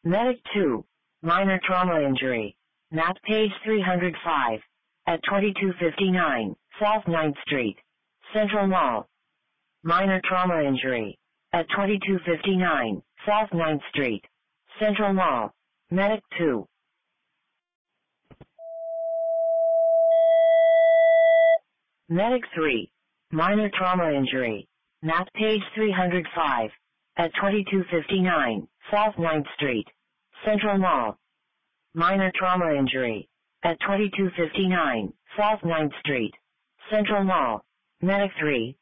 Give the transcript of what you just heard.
Medic 2. Minor trauma injury. Map page 305. At 2259, South 9th Street. Central Mall. Minor trauma injury. At 2259, South 9th Street. Central Mall. Medic 2. Medic 3. Minor trauma injury. Map page 305. At 2259, South 9th Street. Central Mall. Minor trauma injury. At 2259, South 9th Street. Central Mall. Medic 3.